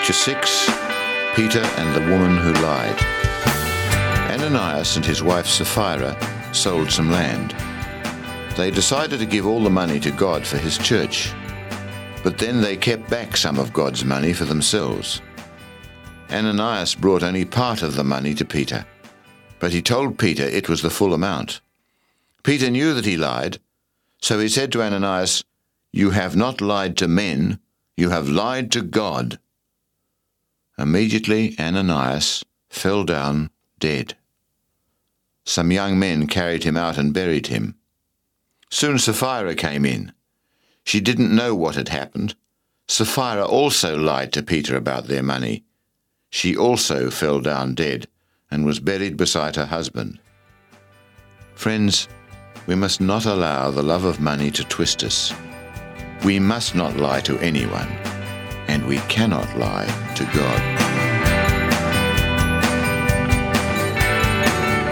Picture 6, Peter and the woman who lied. Ananias and his wife Sapphira sold some land. They decided to give all the money to God for his church, but then they kept back some of God's money for themselves. Ananias brought only part of the money to Peter, but he told Peter it was the full amount. Peter knew that he lied, so he said to Ananias, "You have not lied to men, you have lied to God." Immediately Ananias fell down dead. Some young men carried him out and buried him. Soon Sapphira came in. She didn't know what had happened. Sapphira also lied to Peter about their money. She also fell down dead and was buried beside her husband. Friends, we must not allow the love of money to twist us. We must not lie to anyone, and we cannot lie to God.